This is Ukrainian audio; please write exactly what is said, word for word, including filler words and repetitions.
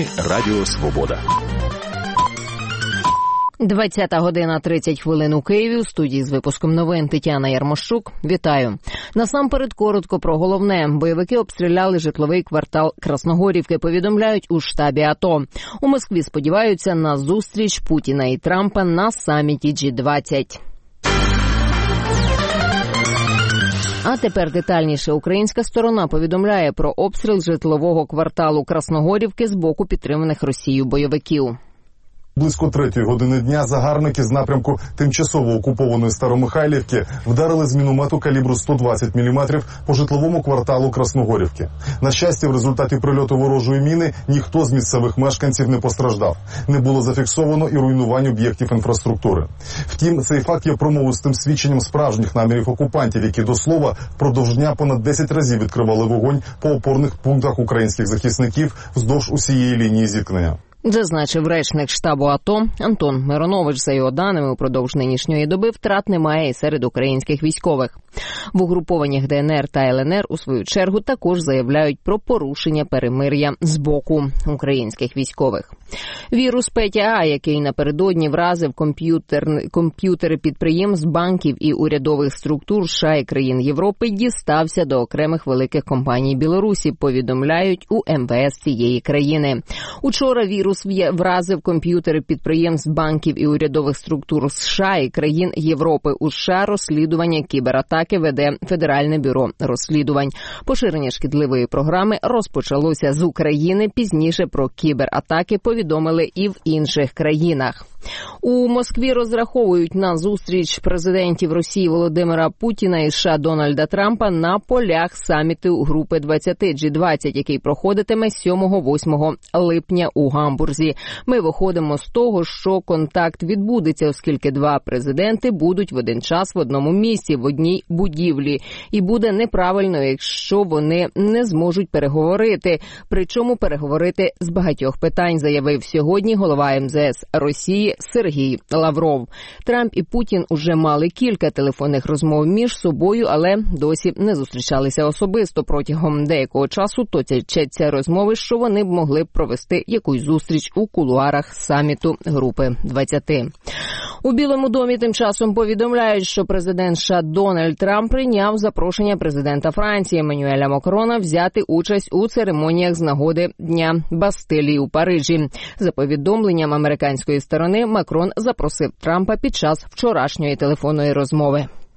Радіо Свобода. двадцята година тридцять хвилин у Києві. У студії з випуском новин Тетяна Ярмощук. Вітаю. Насамперед коротко про головне. Бойовики обстріляли житловий квартал Красногорівки, повідомляють у штабі АТО. У Москві сподіваються на зустріч Путіна і Трампа на саміті джі двадцять. А тепер детальніше. Українська сторона повідомляє про обстріл житлового кварталу Красногорівки з боку підтриманих Росією бойовиків. Близько третьої години дня загарбники з напрямку тимчасово окупованої Старомихайлівки вдарили з міномету калібру сто двадцять міліметрів по житловому кварталу Красногорівки. На щастя, в результаті прильоту ворожої міни ніхто з місцевих мешканців не постраждав. Не було зафіксовано і руйнувань об'єктів інфраструктури. Втім, цей факт є промовистим свідченням справжніх намірів окупантів, які, до слова, впродовж дня понад десять разів відкривали вогонь по опорних пунктах українських захисників вздовж усієї лінії зіткнення. Зазначив речник штабу АТО Антон Миронович. За його даними, упродовж нинішньої доби втрат немає і серед українських військових. В угрупованнях Де Ен Ер та Ел Ен Ер, у свою чергу, також заявляють про порушення перемир'я з боку українських військових. Вірус Пе Тя А, який напередодні вразив комп'ютер... комп'ютери підприємств, банків і урядових структур США і країн Європи, дістався до окремих великих компаній Білорусі, повідомляють у Ем Ве Ес цієї країни. Учора вірус вразив комп'ютери підприємств, банків і урядових структур США і країн Європи. У США розслідування кібератаки веде Федеральне бюро розслідувань. Поширення шкідливої програми розпочалося з України. Пізніше про кібератаки повідомили і в інших країнах. У Москві розраховують на зустріч президентів Росії Володимира Путіна і США Дональда Трампа на полях саміту групи двадцять джі двадцять, який проходитиме сьомого-восьмого липня у Гамбурзі. Ми виходимо з того, що контакт відбудеться, оскільки два президенти будуть в один час в одному місці, в одній будівлі. І буде неправильно, якщо вони не зможуть переговорити. Причому переговорити з багатьох питань, заявив сьогодні голова Ем Зе Ес Росії Сергій Лавров. Трамп і Путін уже мали кілька телефонних розмов між собою, але досі не зустрічалися особисто. Протягом деякого часу точаться розмови, що вони б могли б провести якусь зустріч у кулуарах саміту групи двадцять. У Білому домі тим часом повідомляють, що президент США Дональд Трамп прийняв запрошення президента Франції Еммануеля Макрона взяти участь у церемоніях з нагоди Дня Бастилії у Парижі. За повідомленням американської сторони, Макрон запросив Трампа під час вчорашньої телефонної розмови.